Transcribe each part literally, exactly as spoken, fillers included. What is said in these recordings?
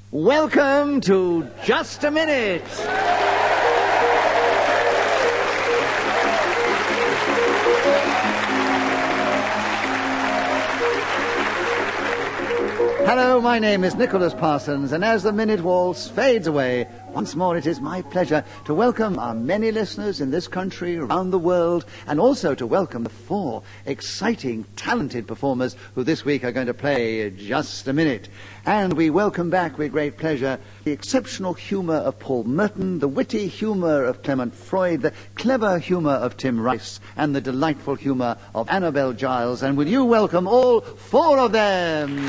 Welcome to Just a Minute. Hello, my name is Nicholas Parsons, and as the Minute Waltz fades away, once more it is my pleasure to welcome our many listeners in this country, around the world, and also to welcome the four exciting, talented performers who this week are going to play Just a Minute. And we welcome back with great pleasure the exceptional humour of Paul Merton, the witty humour of Clement Freud, the clever humour of Tim Rice, and the delightful humour of Annabel Giles. And will you welcome all four of them?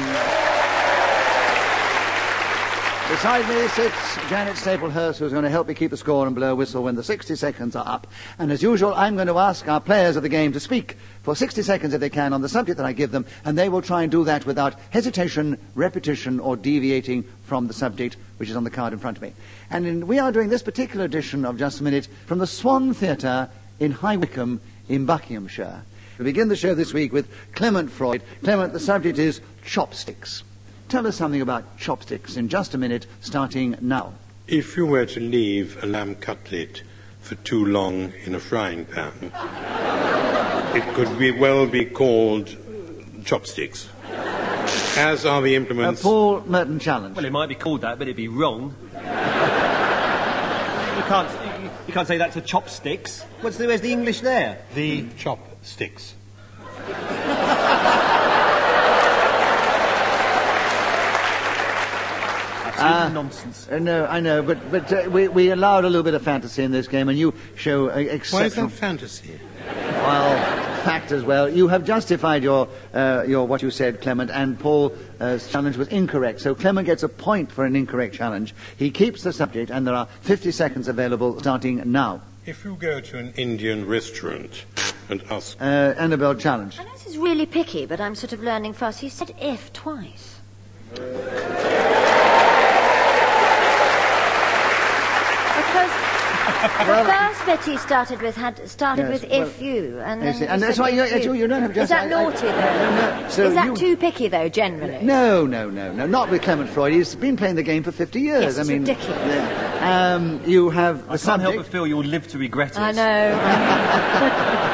Beside me sits Janet Staplehurst, who's going to help me keep the score and blow a whistle when the sixty seconds are up. And as usual, I'm going to ask our players of the game to speak for sixty seconds if they can on the subject that I give them, and they will try and do that without hesitation, repetition, or deviating from the subject which is on the card in front of me. And in, we are doing this particular edition of Just a Minute from the Swan Theatre in High Wycombe in Buckinghamshire. We begin the show this week with Clement Freud. Clement, the subject is chopsticks. Tell us something about chopsticks in just a minute, starting now. If you were to leave a lamb cutlet for too long in a frying pan, it could be well be called chopsticks, as are the implements... A Paul Merton challenge. Well, it might be called that, but it'd be wrong. you can't you, you can't say that to chopsticks. What's the, where's the English there? The chopsticks. Uh, nonsense. Uh, no, I know, but but uh, we we allowed a little bit of fantasy in this game, and you show uh, exceptional... Why is that fantasy? Well, fact as well. You have justified your uh, your what you said, Clement, and Paul's uh, challenge was incorrect. So Clement gets a point for an incorrect challenge. He keeps the subject, and there are fifty seconds available starting now. If you go to an Indian restaurant and ask... Uh, Annabel challenge. I know this is really picky, but I'm sort of learning fast. He said if twice. Well, the first bit he started with had started yes, with well, if you, and then see, and that's why you, you, you don't have just... Is that I, naughty I, though? No, no. So is that you, too picky though? Generally, no, no, no, no, not with Clement Freud. He's been playing the game for fifty years. Yes, I it's mean, ridiculous. Yeah. Um, you have the I can't subject. help but feel you'll live to regret it. I know.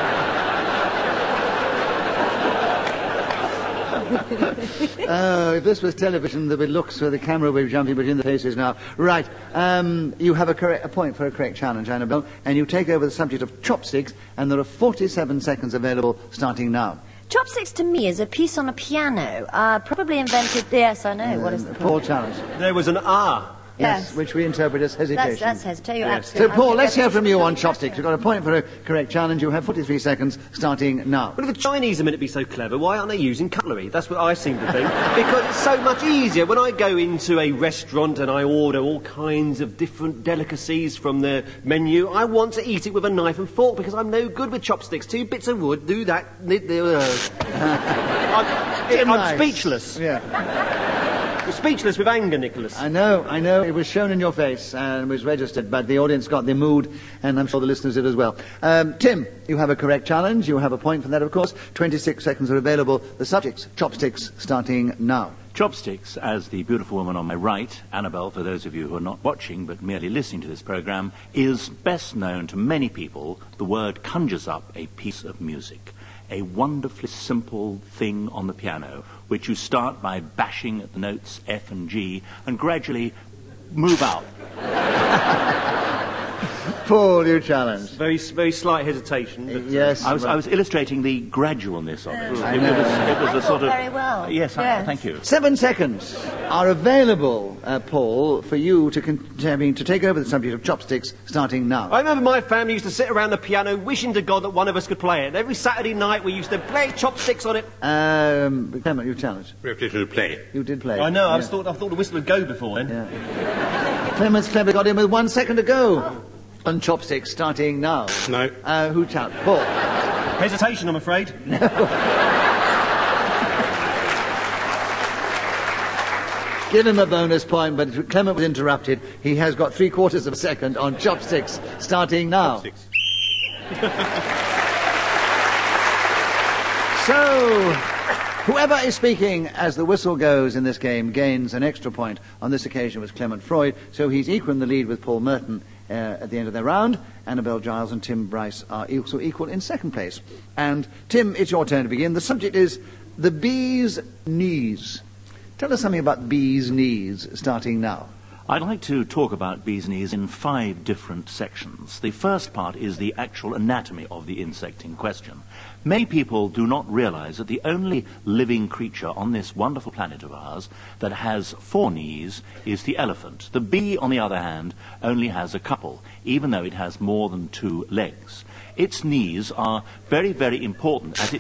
Oh, if this was television, there would looks where the camera would be jumping between the faces now. Right, um, you have a, correct, a point for a correct challenge, Annabel, and you take over the subject of chopsticks, and there are forty-seven seconds available starting now. Chopsticks to me is a piece on a piano, uh, probably invented... Yes, I know. Um, what is the Paul challenge. There was an R. Yes, Yes. which we interpret as hesitation. That's, that's hesitation. You're Yes. So, absolutely- Paul, I let's think hear from you on that's- chopsticks. You've got a point for a correct challenge. You have forty-three seconds starting now. Well, if the Chinese are meant to be so clever, why aren't they using cutlery? That's what I seem to think. Because it's so much easier. When I go into a restaurant and I order all kinds of different delicacies from the menu, I want to eat it with a knife and fork because I'm no good with chopsticks. Two bits of wood, do that. I'm, I'm Nice. speechless. Yeah. I'm speechless with anger, Nicholas. I know, I know. It was shown in your face and was registered, but the audience got the mood, and I'm sure the listeners did as well. Um, Tim, you have a correct challenge. You have a point for that, of course. twenty-six seconds are available. The subjects, chopsticks, starting now. Chopsticks, as the beautiful woman on my right, Annabel, for those of you who are not watching but merely listening to this programme, is best known to many people. The word conjures up a piece of music. A wonderfully simple thing on the piano, which you start by bashing at the notes F and G and gradually move out. Paul, you challenge. Very, very slight hesitation. But, uh, Yes. I was, I was illustrating the gradualness of it. I It know. was, it was I a sort of... very well. Uh, yes, I, Yes. thank you. Seven seconds are available, uh, Paul, for you to, con- I mean, to take over the subject of chopsticks, starting now. I remember my family used to sit around the piano wishing to God that one of us could play it. Every Saturday night we used to play chopsticks on it. Um, Clement, you challenge. Repetition play. You did play. I know, I Yeah. was thought, I thought the whistle would go before then. Yeah. Clement's clever got in with one second to go. On chopsticks, starting now. No. Uh, who challenged? Paul. Hesitation, I'm afraid. Give him a bonus point, but Clement was interrupted. He has got three quarters of a second on chopsticks, starting now. Six. So, Whoever is speaking as the whistle goes in this game gains an extra point. On this occasion was Clement Freud, so he's equal in the lead with Paul Merton uh, at the end of their round. Annabelle Giles and Tim Bryce are also equal in second place. And Tim, it's your turn to begin. The subject is the bee's knees. Tell us something about bee's knees, starting now. I'd like to talk about bees' knees in five different sections. The first part is the actual anatomy of the insect in question. Many people do not realize that the only living creature on this wonderful planet of ours that has four knees is the elephant. The bee, on the other hand, only has a couple, even though it has more than two legs. Its knees are very, very important as it...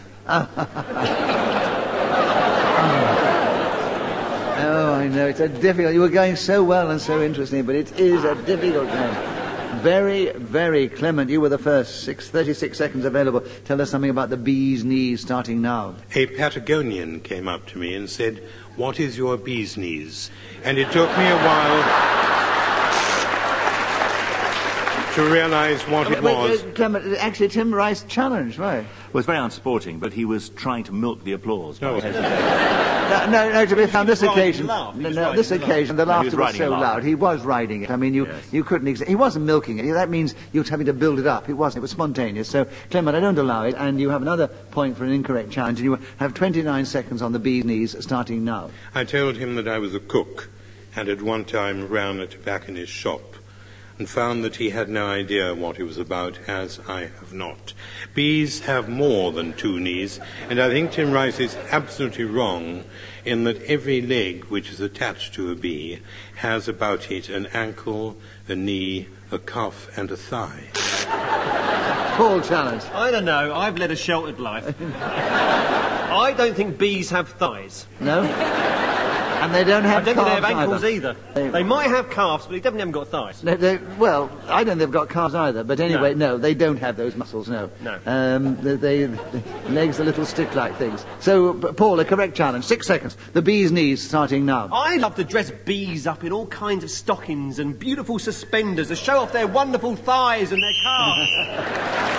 Oh, I know, it's a difficult... You were going so well and so interesting, but it is a difficult game. Very, very Clement. You were the first. Six, thirty-six seconds available. Tell us something about the bee's knees, starting now. A Patagonian came up to me and said, "What is your bee's knees?" And it took me a while to realize what it Wait, was. uh, Clement, actually, Tim Rice challenged, right? Well, it's very unsporting, but he was trying to milk the applause. No. No, no, no, to be fair, on this He was riding occasion, the laugh. He no, was no, riding this the laugh. occasion, the No, he was laughter was riding so a laugh. loud. He was riding it. I mean, you, Yes. you couldn't. Exa- he wasn't milking it. That means you were having to build it up. It wasn't. It was spontaneous. So, Clement, I don't allow it, and you have another point for an incorrect challenge, and you have twenty-nine seconds on the bee's knees, starting now. I told him that I was a cook and at one time ran a tobacconist's shop and found that he had no idea what it was about, as I have not. Bees have more than two knees, and I think Tim Rice is absolutely wrong in that every leg which is attached to a bee has about it an ankle, a knee, a cuff, and a thigh. Paul challenge. I don't know. I've led a sheltered life. I don't think bees have thighs. No? And they don't I have don't think they have calves ankles either. either. They might have calves, but they definitely haven't got thighs. No, they, well, I don't think they've got calves either, but anyway, no, they don't have those muscles, no. No. Um, they, they, the legs are little stick-like things. So, P- Paul, a correct challenge. Six seconds. The bee's knees, starting now. I love to dress bees up in all kinds of stockings and beautiful suspenders to show off their wonderful thighs and their calves.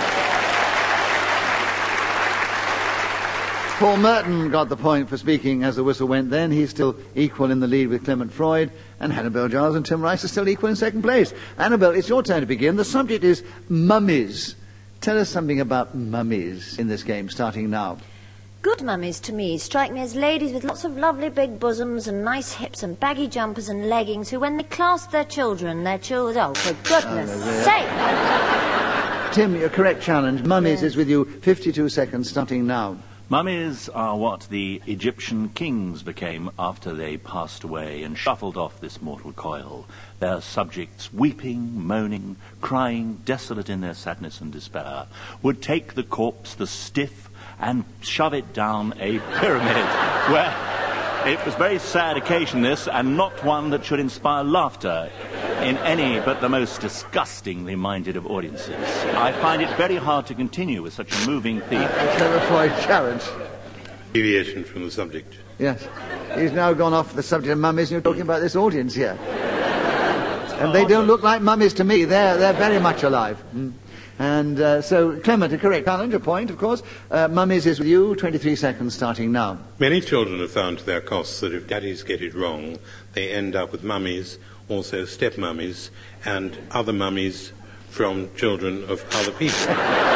Paul Merton got the point for speaking as the whistle went then. He's still equal in the lead with Clement Freud, and Annabelle Giles and Tim Rice are still equal in second place. Annabelle, it's your turn to begin. The subject is mummies. Tell us something about mummies in this game, starting now. Good mummies to me strike me as ladies with lots of lovely big bosoms and nice hips and baggy jumpers and leggings who, when they clasp their children, their children, oh, for goodness Oh, sake! Tim, your correct challenge. Mummies Yes. is with you. fifty-two seconds, starting now. Mummies are what the Egyptian kings became after they passed away and shuffled off this mortal coil. Their subjects, weeping, moaning, crying, desolate in their sadness and despair, would take the corpse, the stiff, and shove it down a pyramid where it was a very sad occasion, this, and not one that should inspire laughter in any but the most disgustingly minded of audiences. I find it very hard to continue with such a moving theme. A Clement Freud challenge. Deviation from the subject. Yes. He's now gone off the subject of mummies, and you're talking about this audience here. And they don't look like mummies to me. They're, they're very much alive. Mm. And uh, so, Clement, a correct challenge, a point, of course. Uh, mummies is with you. twenty-three seconds, starting now. Many children have found to their costs that if daddies get it wrong, they end up with mummies, also step-mummies, and other mummies from children of other people.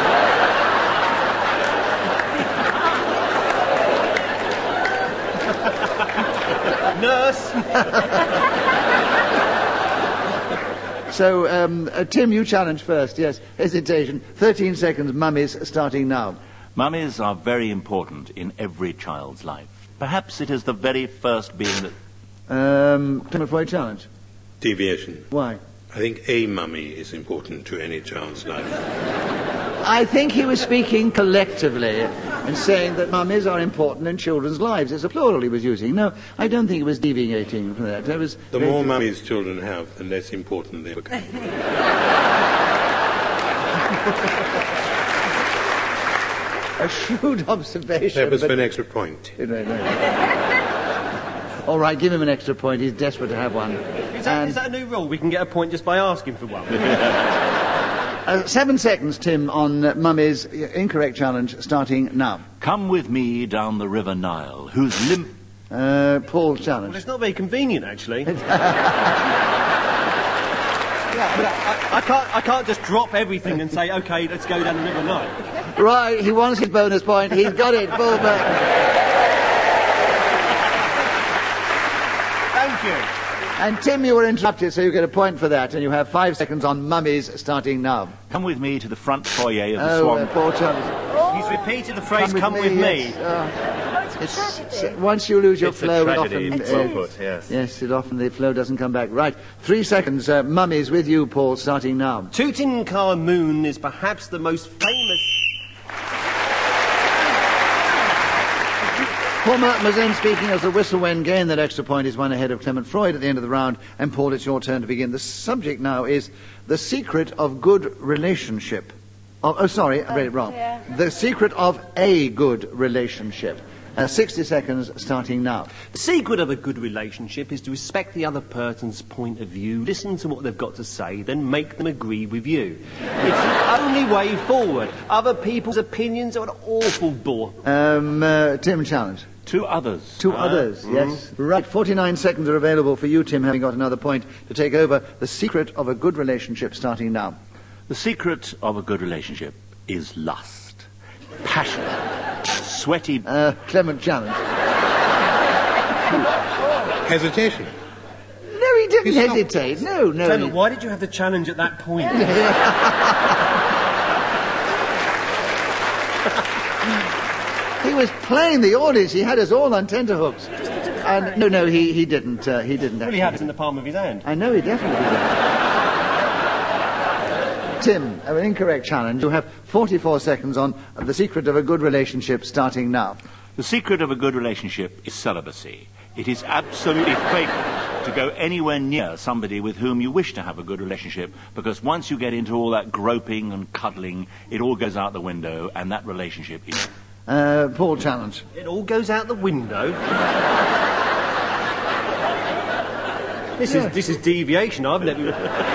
Nurse! So, um, uh, Tim, you challenge first. Yes, hesitation. thirteen seconds, mummies, starting now. Mummies are very important in every child's life. Perhaps it is the very first being that... Um, Clement Freud challenge. Deviation. Why? I think a mummy is important to any child's life. I think he was speaking collectively and saying that mummies are important in children's lives. It's a plural he was using. No, I don't think he was deviating from that. That was The very- more mummies children have, the less important they become. a shrewd observation. That was but- for an extra point. No, no. All right, give him an extra point. He's desperate to have one. Is that, And- is that a new rule? We can get a point just by asking for one. Uh, seven seconds, Tim, on uh, Mummy's incorrect challenge, starting now. Come with me down the River Nile, whose limp... Uh, Paul's Well, challenge. it's not very convenient, actually. Yeah, but I, I, can't, I can't just drop everything and say, OK, let's go down the River Nile. Right, he wants his bonus point. He's got it. Paul Burton. Thank you. And Tim, you were interrupted, so you get a point for that, and you have five seconds on Mummies, starting now. Come with me to the front foyer of the Oh, Swan... uh, Paul Challenge. He's repeated the phrase, come with me. Yes. Oh. Oh, it's a tragedy. Once you lose your It's a flow, it tragedy, often... it's well put, yes. Yes, it often, the flow doesn't come back. Right, three seconds. Uh, Mummies with you, Paul, starting now. Tutankhamun is perhaps the most famous... Paul Merton was then speaking as the whistle when gained that extra point is one ahead of Clement Freud at the end of the round. And Paul, it's your turn to begin. The subject now is the secret of good relationship. Oh, oh sorry, I read it wrong. yeah. The secret of a good relationship. Uh, sixty seconds starting now. The secret of a good relationship is to respect the other person's point of view, listen to what they've got to say, then make them agree with you. It's the only way forward. Other people's opinions are an awful bore. Um, uh, Tim Challenge. Two others. Two others, yes. Right, forty-nine seconds are available for you, Tim, having got another point to take over. The secret of a good relationship starting now. The secret of a good relationship is lust, passion, sweaty... Uh, Clement Challenge. Hesitation. No, he didn't He's not- hesitate. No, no. Clement, he- why did you have the challenge at that point? He was playing the audience. He had us all on tenterhooks. And no, no, he, he didn't. Uh, he didn't. Well, Actually. he had it in the palm of his hand. I know he definitely did. Tim, an incorrect challenge. You have forty-four seconds on the secret of a good relationship starting now. The secret of a good relationship is celibacy. It is absolutely fatal to go anywhere near somebody with whom you wish to have a good relationship, because once you get into all that groping and cuddling, it all goes out the window, and that relationship is... Uh, Paul Challenge. It all goes out the window. This is this is deviation. I've never.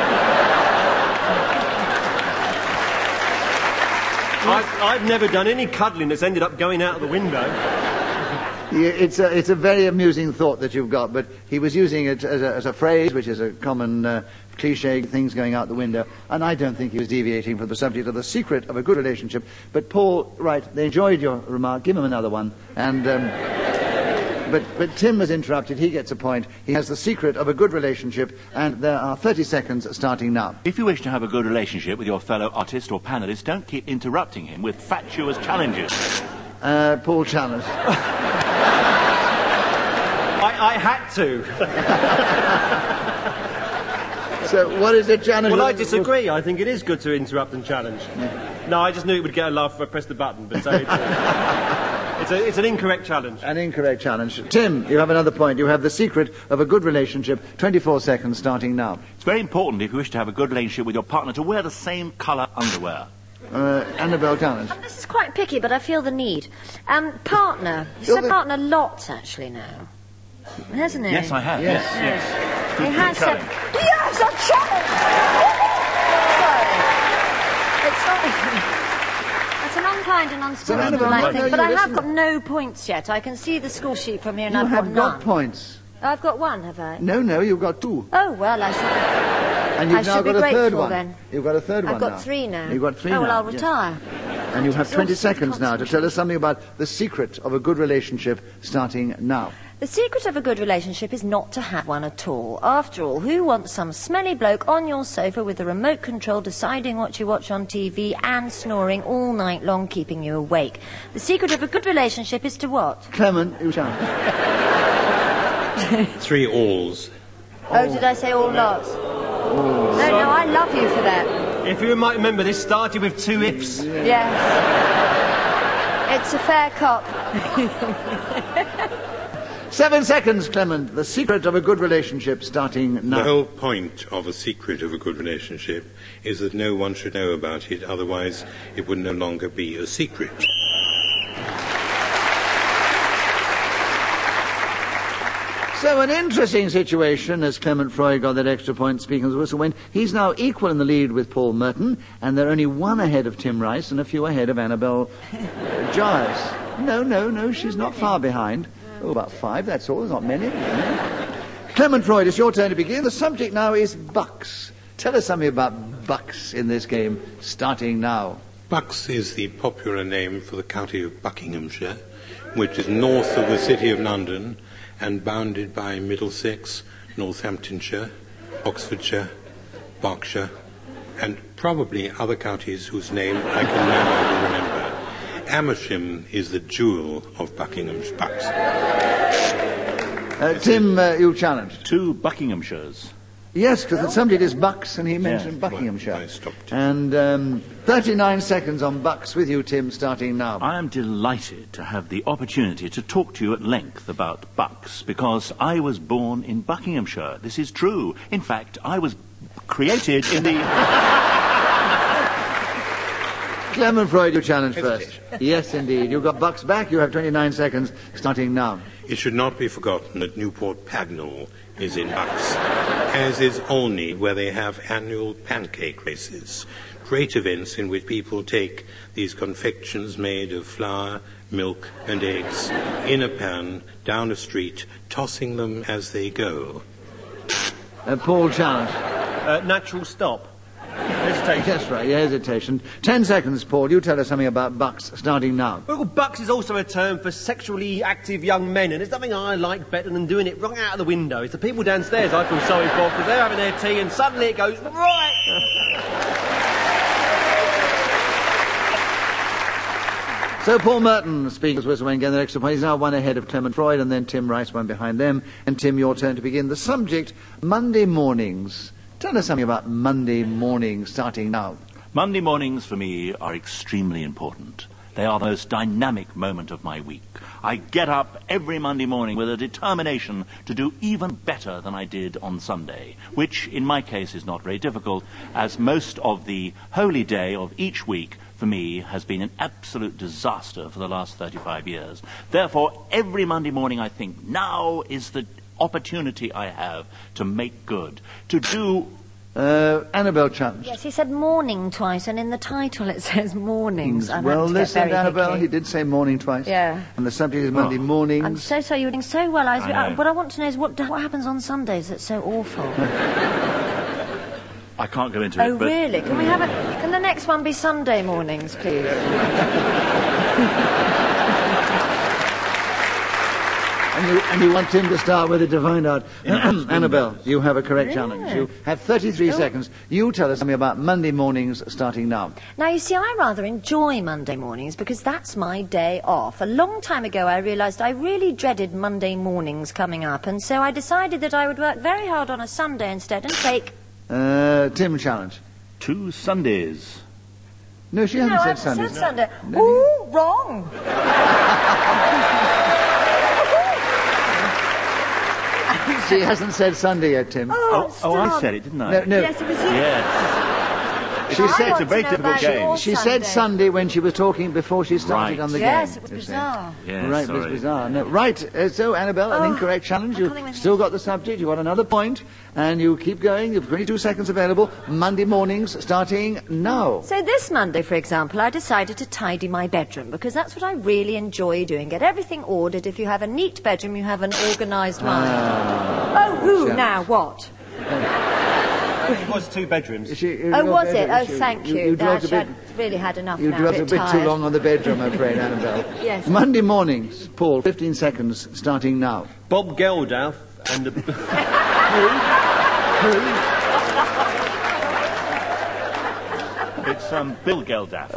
I've, I've never done any cuddling that's ended up going out of the window. Yeah, it's a, it's a very amusing thought that you've got, but he was using it as a, as a phrase, which is a common uh, cliche, things going out the window, and I don't think he was deviating from the subject of the secret of a good relationship. But Paul, right, they enjoyed your remark. Give him another one. And um, but but Tim was interrupted. He gets a point. He has the secret of a good relationship, and there are thirty seconds starting now. If you wish to have a good relationship with your fellow artist or panelist, don't keep interrupting him with fatuous challenges. Uh, Paul Challenge. I, I had to. So what is it, challenge? Well, I disagree. I think it is good to interrupt and challenge. No, I just knew it would get a laugh if I pressed the button, but so it's, it's, a, it's an incorrect challenge. An incorrect challenge. Tim, you have another point. You have the secret of a good relationship. twenty-four seconds starting now. It's very important, if you wish to have a good relationship with your partner, to wear the same colour underwear. Uh, Annabelle Challenge. This is quite picky, but I feel the need. Um, partner. You You're said the- partner lots, actually, now. Hasn't he? Yes, I have. Yes. Yes, yes. He Good- has good said... challenge. Yes, a challenge! Sorry. It's not... That's an unkind and Annabelle, unsportsmanlike no, thing, no, but you I have listen- got no points yet. I can see the score sheet from here, and You I've have got got none. points. I've got one, have I? No, no, you've got two. Oh, well, I should... And you've I now should be got a third grateful, one. then. You've got a third I've one got now. three now. You've got three oh, now. well, I'll yes. retire. And you have twenty Exhausting seconds now to tell us something about the secret of a good relationship starting now. The secret of a good relationship is not to have one at all. After all, who wants some smelly bloke on your sofa with a remote control deciding what you watch on T V and snoring all night long, keeping you awake? The secret of a good relationship is to what? Clement, you shall. Three alls. Oh, did I say all lots? No, no, I love you for that. If you might remember, this started with two ifs. Yes. It's a fair cop. Seven seconds, Clement. The secret of a good relationship starting The now. whole point of a secret of a good relationship is that no one should know about it, otherwise it would no longer be a secret. So an interesting situation as Clement Freud got that extra point speaking of the whistle when he's now equal in the lead with Paul Merton, and they're only one ahead of Tim Rice and a few ahead of Annabelle uh, Giles. No, no, no, she's not far behind. Oh, about five, that's all. There's not many. Clement Freud, it's your turn to begin. The subject now is Bucks. Tell us something about Bucks in this game, starting now. Bucks is the popular name for the county of Buckinghamshire, which is north of the city of London and bounded by Middlesex, Northamptonshire, Oxfordshire, Berkshire, and probably other counties whose name I can now remember. Amersham is the jewel of Buckingham's Bucks. Uh, Tim, uh, you challenged. Two Buckinghamshires. Yes, because the subject is Bucks, and he mentioned Yeah. Buckinghamshire. Well, I stopped. And um, thirty-nine seconds on Bucks with you, Tim, starting now. I am delighted to have the opportunity to talk to you at length about Bucks, because I was born in Buckinghamshire. This is true. In fact, I was created in the... Clement Freud, you challenge first. Hesitation. Yes, indeed. You've got Bucks back. You have twenty-nine seconds, starting now. It should not be forgotten that Newport Pagnell is in Bucks, as is Olney, where they have annual pancake races, great events in which people take these confections made of flour, milk and eggs in a pan down a street, tossing them as they go. Uh, Paul challenge. Uh, natural stop. Hesitation. Yes, right. Yeah, hesitation. Ten seconds, Paul. You tell us something about Bucks, starting now. Well, Bucks is also a term for sexually active young men, and there's nothing I like better than doing it right out of the window. It's the people downstairs I feel sorry for, because they're having their tea and suddenly it goes right. So Paul Merton, speaking as whistle when getting the extra point. He's now one ahead of Clement Freud, and then Tim Rice, one behind them. And Tim, your turn to begin. The subject, Monday mornings. Tell us something about Monday mornings, starting now. Monday mornings for me are extremely important. They are the most dynamic moment of my week. I get up every Monday morning with a determination to do even better than I did on Sunday, which in my case is not very difficult, as most of the holy day of each week for me has been an absolute disaster for the last thirty-five years. Therefore, every Monday morning I think, now is the opportunity I have to make good, to do... Uh, Annabelle challenged. Yes, he said morning twice, and in the title it says mornings. I'm Well having to get listened, very Annabelle. picky. He did say morning twice. Yeah. And the subject is Monday Oh. mornings. I'm so sorry, you're doing so well. I was, I know. uh, what I want to know is what, what happens on Sundays that's so awful. I can't go into Oh, it, but... really? Can we have a... Can the next one be Sunday mornings, please? And you, and you want Tim to start with a divine art. Annabelle, you have a correct challenge. You have thirty-three Oh. seconds. You tell us something about Monday mornings, starting now. Now, you see, I rather enjoy Monday mornings because that's my day off. A long time ago, I realised I really dreaded Monday mornings coming up, and so I decided that I would work very hard on a Sunday instead and take... Uh, Tim challenge. Two Sundays. No, she No, hasn't I said Sundays. said Sunday. Ooh, wrong. She hasn't said Sunday yet, Tim. Oh, Oh, I stop. said it, didn't I? No, no. Yes, it was you. Yes. She I said want it's a very to know difficult about game. your She said Sunday. Sunday when she was talking before she started Right. on the Yes, game. it was you see. bizarre. Yes, right, it was sorry. bizarre. No, right, uh, so Annabelle, an Oh, incorrect challenge. I You've can't even- still got the subject. You've got another point, and you keep going. You've twenty-two seconds available. Monday mornings, starting now. So this Monday, for example, I decided to tidy my bedroom because that's what I really enjoy doing. Get everything ordered. If you have a neat bedroom, you have an organised mind. oh, who sure. now? What? It was two bedrooms. She- you Oh, got was better, it? Oh, you- thank you. You, you dwelt a Dash, bit, I'd really had enough you now. dwelt a bit bit too tired. long on the bedroom, I'm afraid, Annabelle. Yes. Monday mornings, Paul, fifteen seconds, starting now. Bob Geldof and the... It's um, Bill Geldof.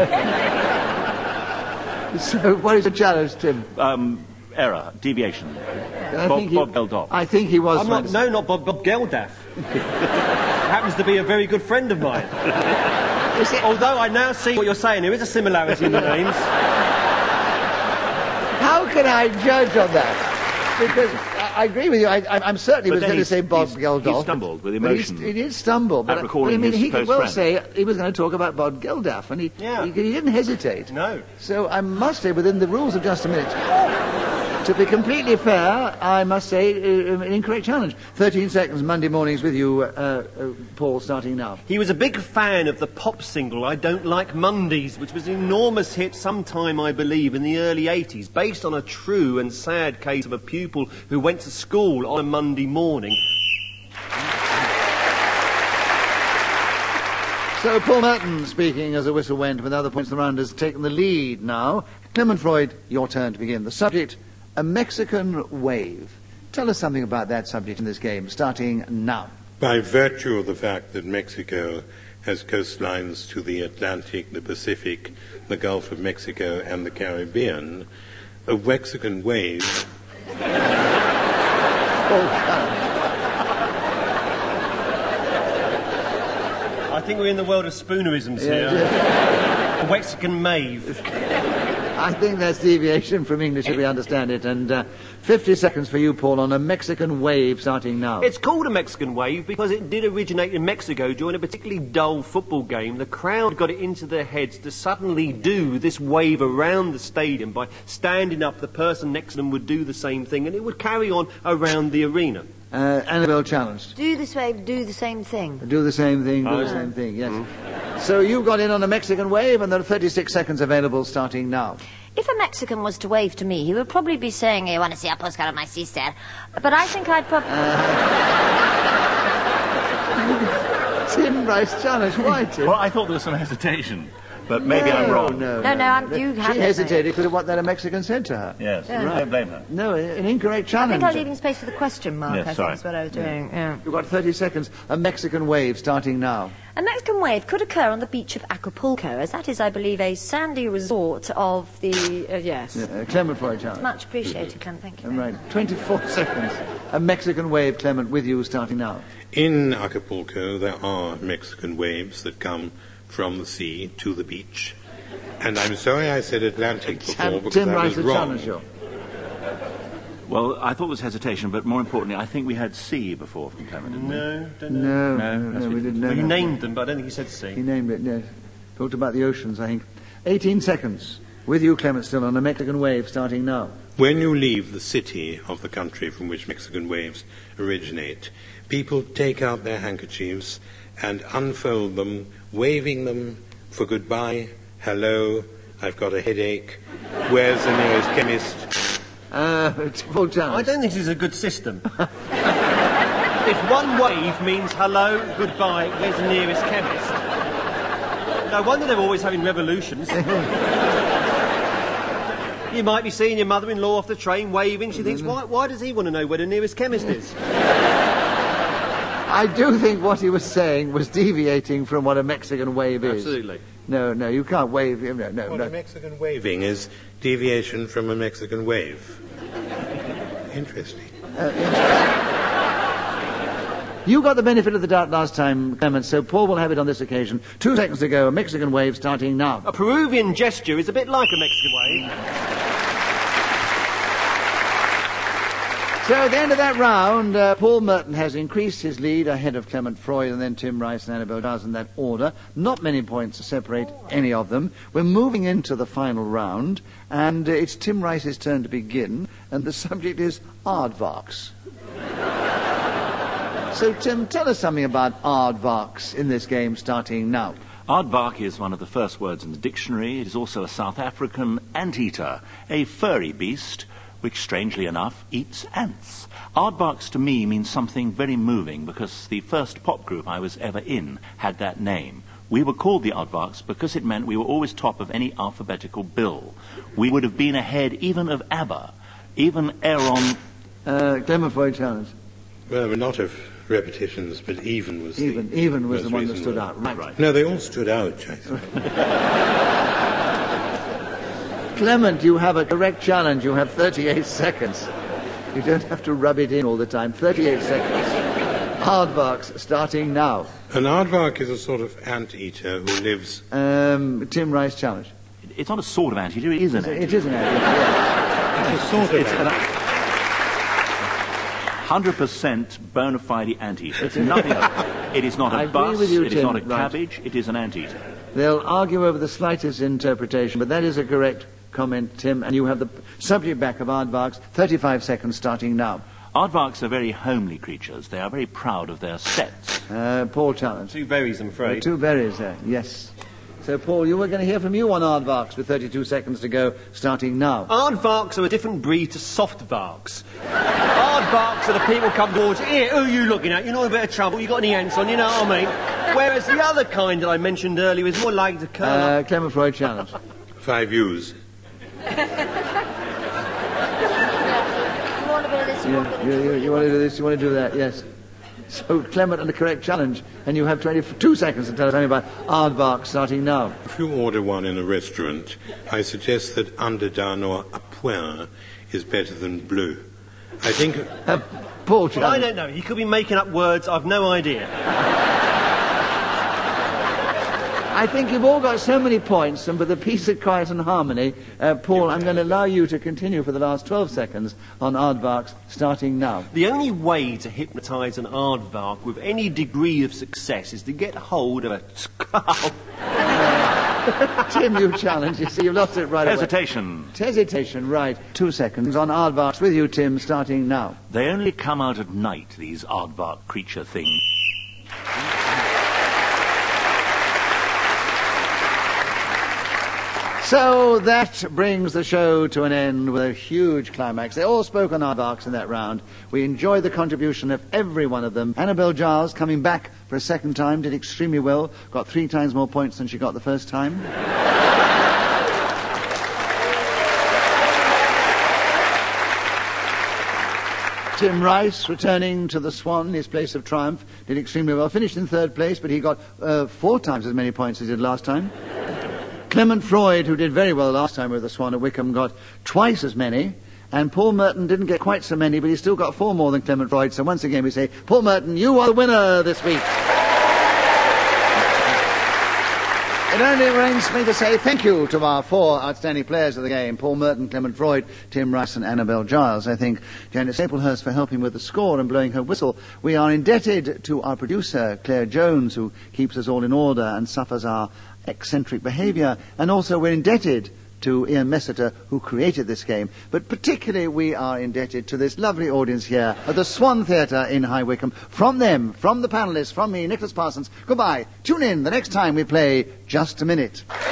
So, what is the challenge, Tim? um, error, deviation. I Bob, think he, Bob Geldof. I think he was. I'm trying not, to- no, not Bob, Bob Geldof. Happens to be a very good friend of mine. Is it- Although I now see what you're saying, there is a similarity in the names. How can I judge on that? Because I, I agree with you. I, I, I'm certainly But was then going to he's- say Bob he's- Geldof. he stumbled with but he's- emotion He did stumble. But, at I- recalling but I mean, his he could close well friend. say he was going to talk about Bob Geldof, and he, Yeah. he, he didn't hesitate. No. So I must say, within the rules of just a minute. To be completely fair, I must say, uh, an incorrect challenge. thirteen seconds, Monday mornings with you, uh, uh, Paul, starting now. He was a big fan of the pop single I Don't Like Mondays, which was an enormous hit sometime, I believe, in the early eighties, based on a true and sad case of a pupil who went to school on a Monday morning. So Paul Merton speaking as the whistle went, with other points the round has taken the lead now. Clement Freud, your turn to begin. The subject, a Mexican wave. Tell us something about that subject in this game, starting now. By virtue of the fact that Mexico has coastlines to the Atlantic, the Pacific, the Gulf of Mexico, and the Caribbean, a Mexican wave... Oh, I think we're in the world of spoonerisms yeah, here. yeah. A Mexican mave. I think that's deviation from English if we understand it. And uh, fifty seconds for you, Paul, on a Mexican wave starting now. It's called a Mexican wave because it did originate in Mexico during a particularly dull football game. The crowd got it into their heads to suddenly do this wave around the stadium. By standing up, the person next to them would do the same thing, and it would carry on around the arena. Uh, Annabelle challenged. Do this wave, do the same thing. Do the same thing, do Oh, the yeah. same thing, yes. Mm. So you got in on a Mexican wave, and there are thirty-six seconds available starting now. If a Mexican was to wave to me, he would probably be saying, "You want to see a postcard of my sister?" But I think I'd probably... Tim Rice challenged. Why, Tim? Well, I thought there was some hesitation, but maybe no, I'm wrong. No, No, no, I'm, you have She it, hesitated mate. because of what that Mexican said to her. Yes, Yeah. I don't blame her. No, an incorrect I challenge. think I was leaving space for the question mark. Yes, I sorry. think that's what I was doing. Yeah. You've got thirty seconds. A Mexican wave starting now. A Mexican wave could occur on the beach of Acapulco, as that is, I believe, a sandy resort of the... Uh, yes. Yeah, uh, Clement for a challenge. Much appreciated, Clem. Thank you. All right, twenty-four seconds. A Mexican wave, Clement, with you starting now. In Acapulco, there are Mexican waves that come from the sea to the beach. And I'm sorry I said Atlantic before, because Tim I Rice was the wrong. challenger. Well, I thought it was hesitation, but more importantly, I think we had C before from Clement, didn't we? No, don't know. No, No, no, that's we what- didn't know. Well, you that. named them, but I don't think you said He C. named it, yes. Talked about the oceans, I think. eighteen seconds. With you, Clement, still on a Mexican wave starting now. When you leave the city of the country from which Mexican waves originate, people take out their handkerchiefs and unfold them, waving them for goodbye, hello, I've got a headache, where's the nearest chemist? Uh, full challenge. I don't think this is a good system. If one wave means hello, goodbye, where's the nearest chemist? No wonder they're always having revolutions. You might be seeing your mother-in-law off the train waving. She thinks, why, why does he want to know where the nearest chemist is? I do think what he was saying was deviating from what a Mexican wave is. Absolutely. No, no, you can't wave. No, no, Well, no. a Mexican waving is deviation from a Mexican wave. Interesting. You got the benefit of the doubt last time, Clement, so Paul will have it on this occasion. Two seconds to go. A Mexican wave starting now. A Peruvian gesture is a bit like a Mexican wave. So at the end of that round, uh, Paul Merton has increased his lead ahead of Clement Freud and then Tim Rice and Annabelle Dawes in that order. Not many points to separate any of them. We're moving into the final round, and uh, it's Tim Rice's turn to begin, and the subject is aardvarks. So, Tim, tell us something about aardvarks in this game starting now. Aardvark is one of the first words in the dictionary. It is also a South African anteater, a furry beast which, strangely enough, eats ants. Aardvarks to me means something very moving because the first pop group I was ever in had that name. We were called the Aardvarks because it meant we were always top of any alphabetical bill. We would have been ahead even of ABBA, even Aaron... Uh, Clement Freud challenge. Well, there were not of repetitions, but even was Even, the even was most the one that recent stood one. out. Right. Right. No, they all stood out, I think. Clement, you have a correct challenge. You have thirty-eight seconds. You don't have to rub it in all the time. thirty-eight seconds. Aardvarks starting now. An aardvark is a sort of anteater who lives... Um, Tim Rice challenge. It's not a sort of anteater, it is an anteater. It is an anteater. Yeah. It's a sort of It's an anteater. one hundred percent bona fide anteater. It's nothing else. It is not I a agree bus, with you, it is Tim. not a Right. cabbage, it is an anteater. They'll argue over the slightest interpretation, but that is a correct comment, Tim, and you have the subject back of aardvarks. thirty-five seconds starting now. Aardvarks are very homely creatures. They are very proud of their sets. Uh, Paul challenge. Two berries, I'm afraid. Uh, two berries there, yes. So, Paul, you were going to hear from you on aardvarks with thirty-two seconds to go, starting now. Aardvarks are a different breed to softvarks. Aardvarks are the people come towards you. Here, who are you looking at? You're not in a bit of trouble. You got any ants on, you know what I mean? Whereas the other kind that I mentioned earlier is more like the curl Uh, Clement Freud challenge. Five views. You want a bit of this, you want a bit You, of you, this. you want to do this, you want to do that, yes. So, Clement, and the correct challenge, and you have twenty-two seconds to tell us about aardvarks, starting now. If you order one in a restaurant, I suggest that underdone or à point is better than bleu. I think... Uh, Paul Well, I challenge. don't know. He could be making up words. I've no idea. I think you've all got so many points, and with a piece of quiet and harmony, uh, Paul, I'm going to allow you to continue for the last twelve seconds on aardvarks, starting now. The only way to hypnotise an aardvark with any degree of success is to get hold of a skull. Tim, you challenge. You see, you've lost it right Hesitation. away. Hesitation, right. Two seconds on aardvarks with you, Tim, starting now. They only come out at night, these aardvark creature things. So that brings the show to an end with a huge climax. They all spoke on aardvarks in that round. We enjoyed the contribution of every one of them. Annabel Giles, coming back for a second time, did extremely well. Got three times more points than she got the first time. Tim Rice, returning to the Swan, his place of triumph, did extremely well. Finished in third place, but he got uh, four times as many points as he did last time. Clement Freud, who did very well last time with the Swan at Wickham, got twice as many. And Paul Merton didn't get quite so many, but he still got four more than Clement Freud. So once again we say, Paul Merton, you are the winner this week. It only remains for me to say thank you to our four outstanding players of the game, Paul Merton, Clement Freud, Tim Rice and Annabel Giles. I thank Janet Staplehurst for helping with the score and blowing her whistle. We are indebted to our producer, Claire Jones, who keeps us all in order and suffers our eccentric behaviour. And also we're indebted to Ian Messiter, who created this game. But particularly we are indebted to this lovely audience here at the Swan Theatre in High Wycombe. From them, from the panellists, from me, Nicholas Parsons, goodbye. Tune in the next time we play Just a Minute.